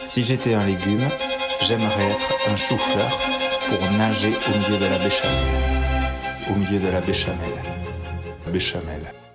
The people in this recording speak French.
Si j'étais un légume, j'aimerais être un chou-fleur pour nager au milieu de la béchamel. Au milieu de la béchamel. Béchamel.